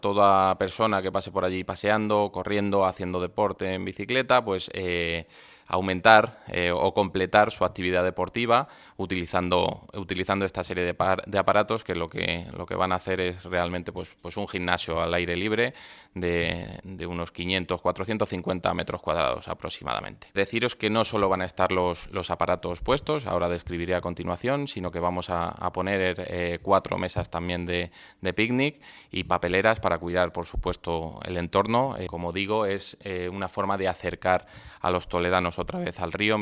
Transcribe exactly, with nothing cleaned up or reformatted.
Toda persona que pase por allí paseando, corriendo, haciendo deporte en bicicleta, pues eh, aumentar eh, o completar su actividad deportiva utilizando, utilizando esta serie de, par, de aparatos que lo, que lo que van a hacer es realmente pues, pues un gimnasio al aire libre de, de unos quinientos, cuatrocientos cincuenta metros cuadrados aproximadamente. Deciros que no solo van a estar los, los aparatos puestos, ahora describiré a continuación, sino que vamos a, a poner eh, cuatro mesas también de, de picnic y papeleras para para cuidar, por supuesto, el entorno. Eh, como digo, es eh, una forma de acercar a los toledanos otra vez al río.